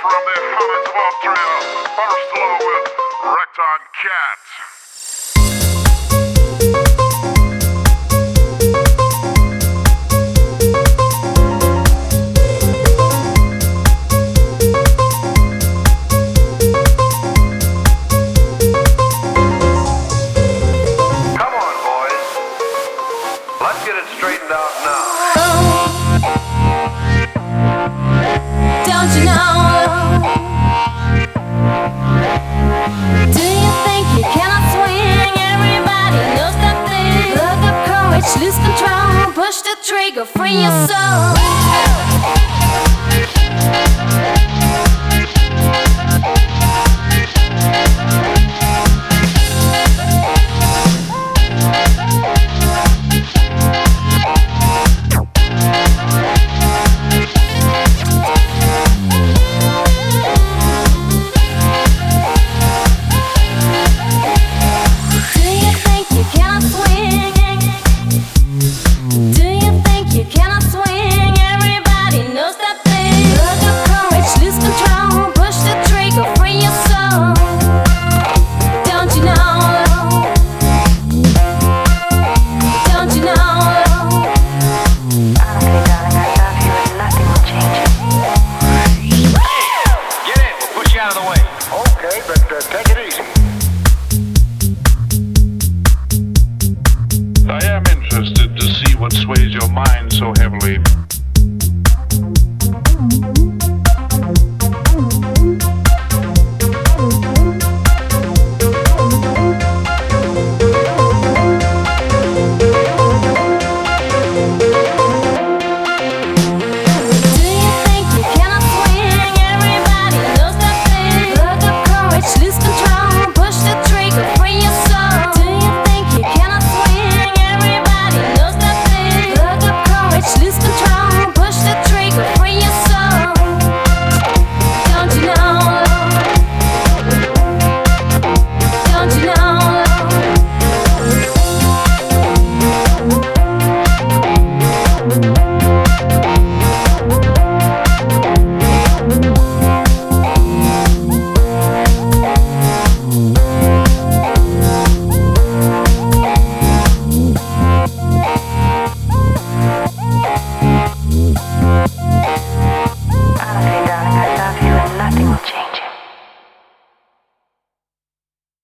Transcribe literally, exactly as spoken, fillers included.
from the Hammond of Austria, first law with Recton Cat. Come on, boys. Let's get it straightened out now. Don't you know? Do you think you cannot swing? Everybody knows that thing. Look up courage, lose control. Push the trigger, free your soul. Okay, but uh, take it easy. I am interested to see what sways your mind so heavily.